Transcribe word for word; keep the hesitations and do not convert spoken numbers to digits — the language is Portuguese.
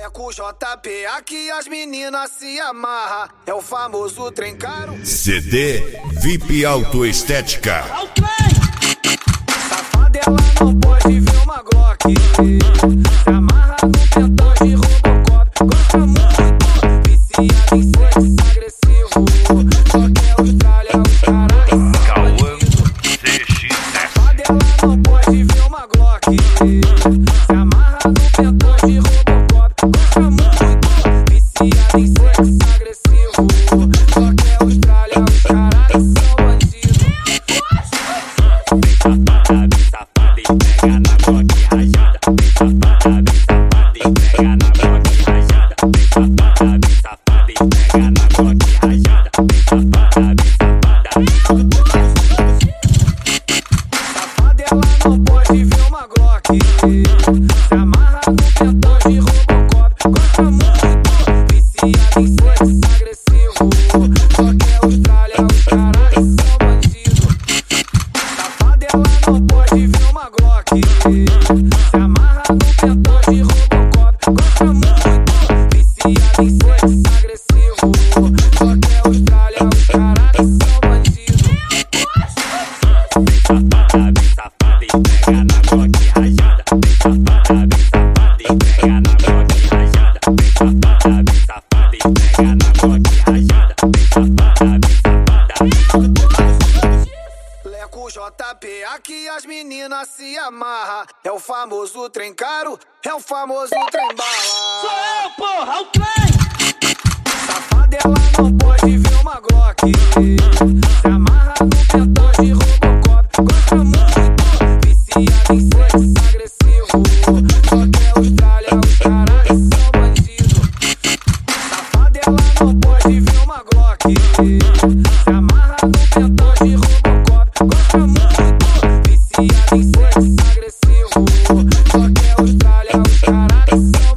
Leco J P, aqui as meninas se amarram. É o famoso trem caro. C D V I P Autoestética. Safada, ela não pode ver uma Glock. Se amarra no pentão de Robocop. Gosta muito, viciada em sexo agressivo. Só quer Austrália, os caras são bandidos. Safada, ela não pode ver uma Glock. Se amarra no pentão de Robocop. Gosta muito, viciada em sexo agressivo. Só quer Austrália, os caras são bandidos. Bem safada, bem safada e pega na Glock rajada. Bem safada, bem safada e pega na Glock rajada. Bem safada, bem safada e pega na Glock rajada. Bem safada, bem safada. Safada, ela não pode ver uma Glock. Se amarra no pentão de Robocop. Gosta muito, viciada em sexo agressivo. Só quer Austrália, os caras são bandidos. Safada, ela não pode ver uma Glock. Se amarra no pentão de Robocop. Gosta muito, viciada em sexo agressivo. Só quer Austrália, os caras são bandidos. Bem safada, bem safada e pega na Glock rajada. Bem safada, bem safada e pega na Glock rajada. Bem safada, bem safada e pega na Glock rajada. Bem safada, bem safada. Leco J P, aqui as meninas se amarram. É o famoso trem caro, é o famoso trem bala. Sou eu, porra, o trem! Safada, ela não pode ver uma Glock. Se amarra no pentão de Robocop. Gosta muito, viciada em sexo agressivo. Só quer Austrália, os caras são bandidos. Safada, ela não pode ver uma Glock. Se amarra no pentão de Robocop. Gosta muito, viciada em sexo agressivo. Só quer Austrália, os caras são